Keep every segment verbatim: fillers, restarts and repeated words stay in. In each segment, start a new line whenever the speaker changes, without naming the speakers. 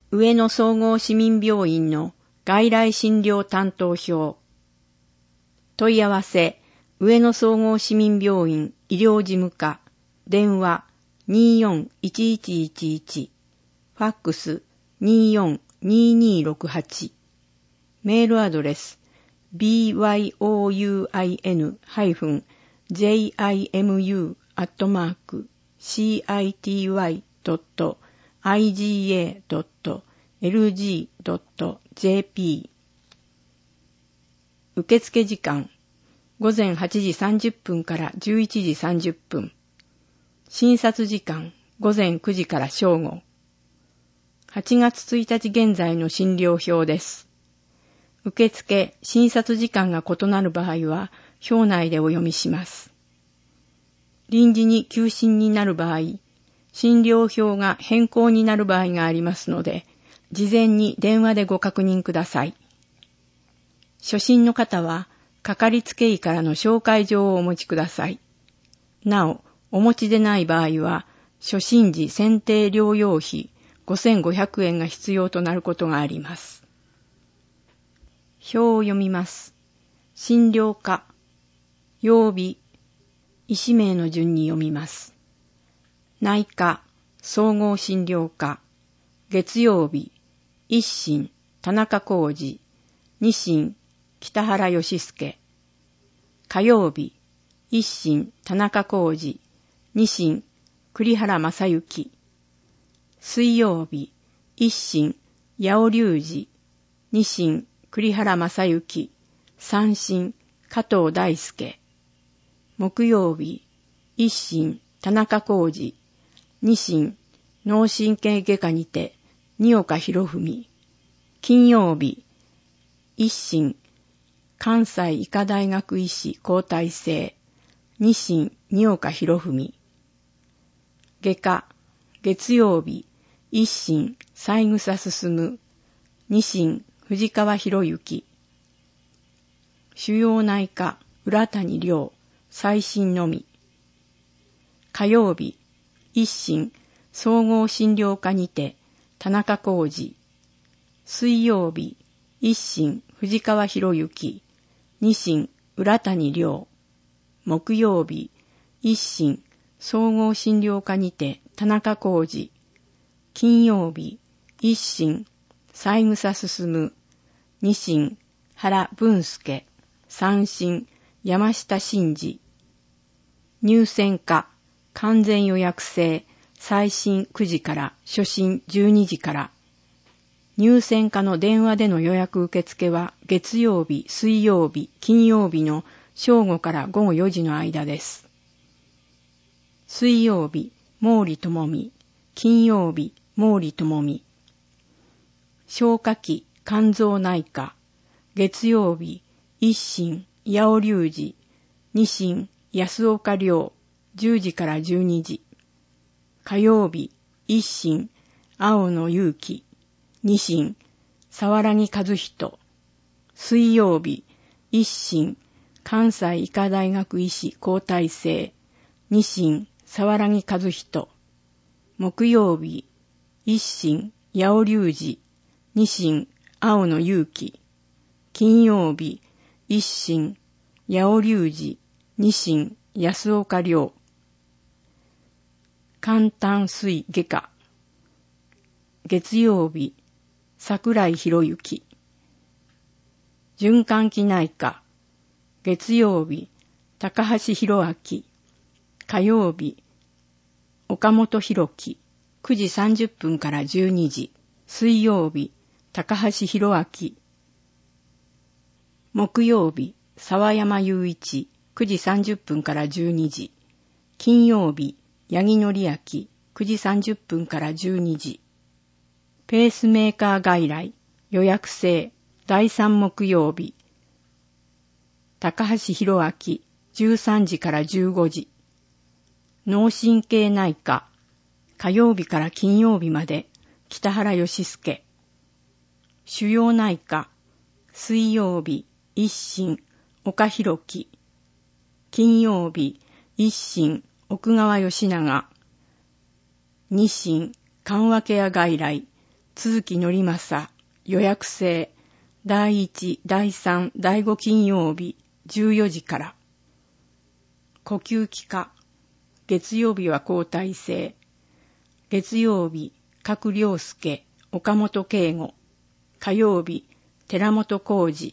上野総合市民病院の外来診療担当表。問い合わせ、上野総合市民病院医療事務課、電話 にーよんいちいちいちいち、ファックス にーよんにーにーろくはち、メールアドレス ビーワイオーユーアイエヌ ジェイアイエムユー アットマーク シーアイティーワイ ドット アイジーエー ドット エルジー ドット ジェーピー。 受付時間午前はちじさんじゅっぷんからじゅういちじさんじゅっぷん。診察時間午前くじから正午。はちがつついたち現在の診療表です。受付、診察時間が異なる場合は表内でお読みします。臨時に休診になる場合、診療表が変更になる場合がありますので、事前に電話でご確認ください。初診の方は、かかりつけ医からの紹介状をお持ちください。なお、お持ちでない場合は、初診時選定療養費ごせんごひゃくえんが必要となることがあります。表を読みます。診療科、曜日、医師名の順に読みます。内科、総合診療科、月曜日、一診、田中浩二、二診、北原義介。火曜日、一診、田中浩二、二診、栗原正幸。水曜日、一診、八尾隆二、二診、栗原正幸、三診、加藤大輔。木曜日、一診、田中浩二、二診、脳神経外科にて、二岡博文。金曜日、一診、関西医科大学医師交代制、二診、二岡博文。外科、月曜日、一診、三枝進、二診、藤川博之。腫瘍内科、浦谷良、再診のみ。火曜日、一診、総合診療科にて、田中浩二。水曜日、一診、藤川博之。二診、浦谷良。木曜日、一診、総合診療科にて、田中浩二。金曜日、一診、三枝進。二診、原文介。三診、山下真二。入選科、完全予約制、再診くじから初診じゅうにじから。入選科の電話での予約受付は月曜日、水曜日、金曜日の正午から午後よじの間です。水曜日、毛利智美。金曜日、毛利智美。消化器、肝臓内科。月曜日、一診、八尾隆二。二診、安岡良。じゅうじからじゅうにじ。火曜日、一診、青野祐樹。二診、沢良木和人。水曜日、一診、関西医科大学医師交代制。二診、沢良木和人。木曜日、一診、八尾隆二。二診、青野祐樹。金曜日、一診、八尾隆二。二診、安岡良。肝胆膵外科。月曜日、桜井博之。循環器内科。月曜日、高橋博明。火曜日、岡本博樹。くじさんじゅっぷんからじゅうにじ。水曜日、高橋博明。木曜日、沢山雄一。くじさんじゅっぷんからじゅうにじ。金曜日、八木則明。くじさんじゅっぷんからじゅうにじ。ペースメーカー外来、予約制、だいさん木曜日。高橋博明、じゅうさんじからじゅうごじ。脳神経内科、火曜日から金曜日まで、北原義介。腫瘍内科、水曜日、一診、岡弘樹。金曜日、一診、奥川義長。二診、緩和ケア外来、 鈴木則正、予約制、だいいち、だいさん、だいご金曜日、じゅうよじから。呼吸器科、月曜日は交代制。月曜日、角良介、岡本圭吾。火曜日、寺本浩二。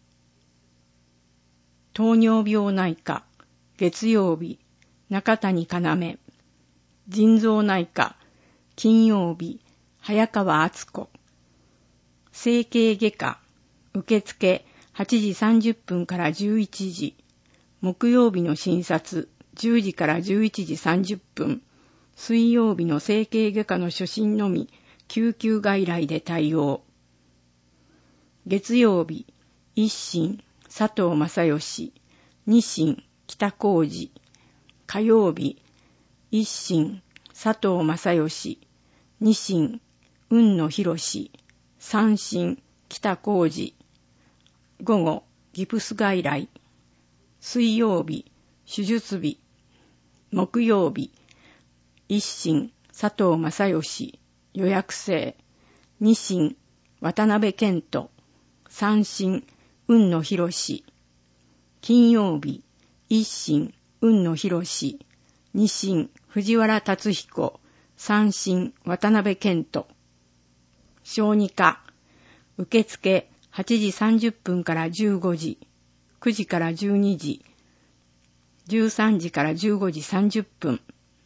糖尿病内科、月曜日、中谷要。腎臓内科、金曜日、早川敦子。整形外科、受付はちじさんじゅっぷんからじゅういちじ。木曜日の診察じゅうじからじゅういちじさんじゅっぷん。水曜日の整形外科の初診のみ、救急外来で対応。月曜日、一診、佐藤正義。二診、北浩二。火曜日、一診、佐藤正義。二診、雲野博士。三診、北浩二。午後、ギプス外来。水曜日、手術日。木曜日、一診、佐藤正義。予約制。二診、渡辺健人。三診、雲野博士。金曜日、一診、雲野博士。二診、藤原達彦。三診、渡辺健人。小児科、受付はちじさんじゅっぷんからじゅうごじ、くじからじゅうにじ、じゅうさんじからじゅうごじさんじゅっぷん。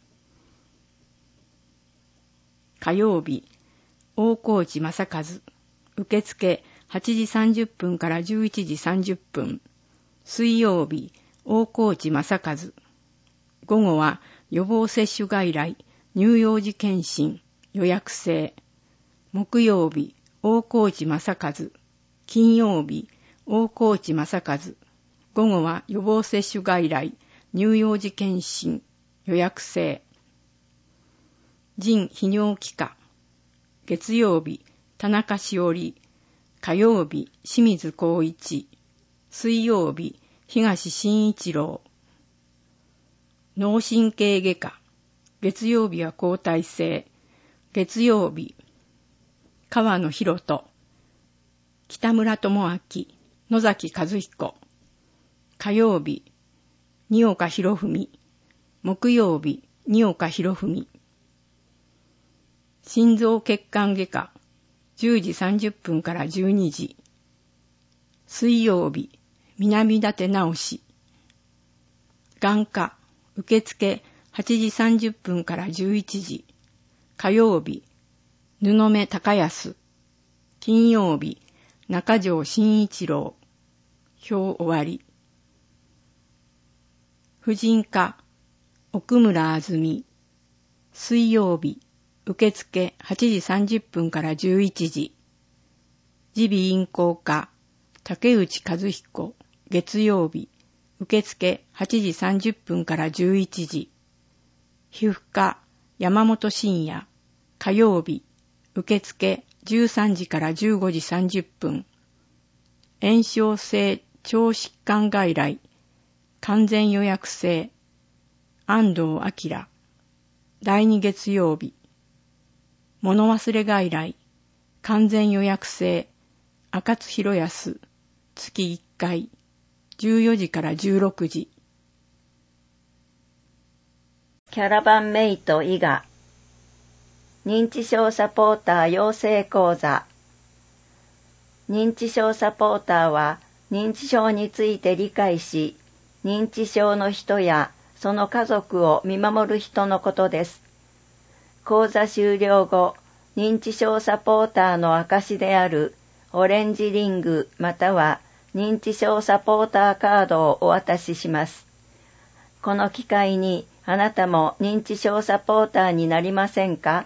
火曜日、大河内正和。受付はちじさんじゅっぷんからじゅういちじさんじゅっぷん。水曜日、大河内正和。午後は予防接種外来、乳幼児検診、予約制。木曜日、大河内正和。金曜日、大河内正和。午後は予防接種外来、乳幼児検診、予約制。腎泌尿器科。月曜日、田中しおり。火曜日、清水光一。水曜日、東慎一郎。脳神経外科。月曜日は交代制。月曜日、川野博人。北村智明。野崎和彦。火曜日、二岡博文。木曜日、二岡博文。心臓血管外科。じゅうじさんじゅっぷんからじゅうにじ。水曜日、南舘直志。眼科、受付はちじさんじゅっぷんからじゅういちじ。火曜日、布目隆康。金曜日、中条慎一郎。表終わり。婦人科、奥村あずみ。水曜日、受付はちじさんじゅっぷんからじゅういちじ。耳鼻咽喉科、竹内和彦。月曜日、受付はちじさんじゅっぷんからじゅういちじ。皮膚科、山本真也。火曜日、受付じゅうさんじからじゅうごじさんじゅっぷん。炎症性腸疾患外来、完全予約制。安藤明。第二月曜日。物忘れ外来、完全予約制。赤津博康。月いっかい。じゅうよじからじゅうろくじ。
キャラバンメイト伊賀。認知症サポーター養成講座。認知症サポーターは認知症について理解し、認知症の人やその家族を見守る人のことです。講座終了後、認知症サポーターの証であるオレンジリングまたは認知症サポーターカードをお渡しします。この機会にあなたも認知症サポーターになりませんか？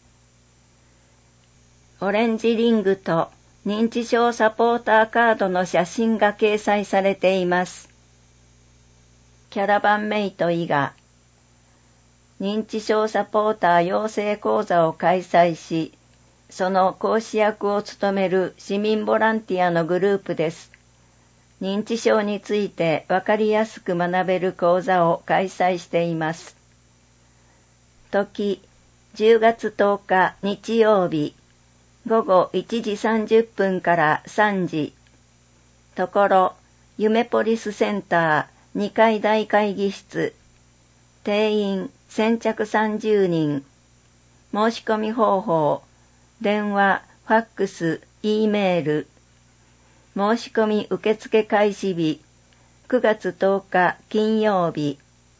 オレンジリングと認知症サポーターカードの写真が掲載されています。キャラバンメイト伊賀。認知症サポーター養成講座を開催し、その講師役を務める市民ボランティアのグループです。認知症についてわかりやすく学べる講座を開催しています。時、じゅうがつとおか日曜日、 ごごいちじさんじゅっぷんからさんじ。ところ、ゆめポリスセンターにかい大会議室。定員先着さんじゅうにん。申し込み方法。電話、ファックス、Eメール。申し込み受付開始日。くがつとおか金曜日。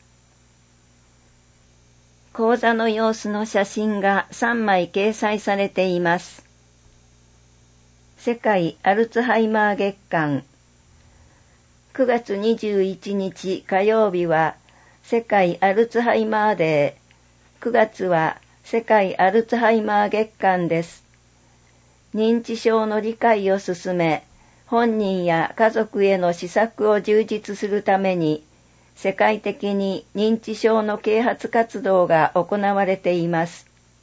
講座の様子の写真がさんまい掲載されています。世界アルツハイマー月間。くがつにじゅういちにち火曜日は世界アルツハイマーデー。くがつは世界アルツハイマー月間です。認知症の理解を進め、本人や家族への施策を充実するために、世界的に認知症の啓発活動が行われています。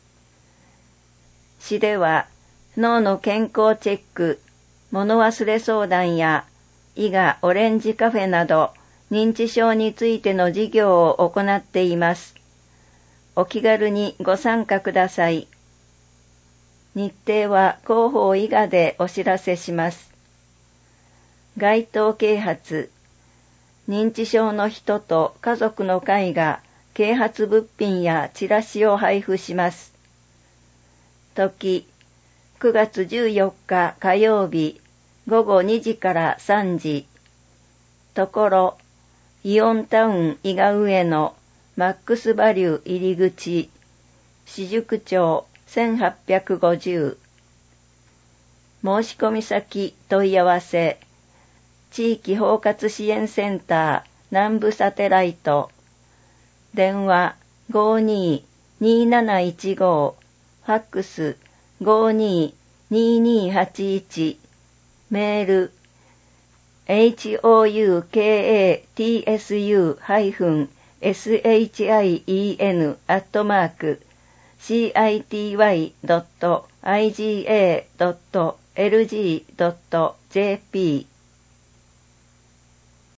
市では、脳の健康チェック、物忘れ相談や、伊賀オレンジカフェなど、認知症についての事業を行っています。お気軽にご参加ください。日程は広報伊賀でお知らせします。街頭啓発。認知症の人と家族の会が啓発物品やチラシを配布します。時、くがつじゅうよっか火曜日ごごにじからさんじ。ところ、イオンタウン伊賀上野マックスバリュー入り口、四宿町せんはっぴゃくごじゅう。申し込み先問い合わせ、地域包括支援センター南部サテライト。電話 ごにーにーなないちご、ファックス ごにーにーにーはちいち、メール エイチオーユーケーエーティーエスユー エスエイチアイイーエヌ アットマーク シーアイティーワイ ドット アイジーエー ドット エルジー ドット ジェーピー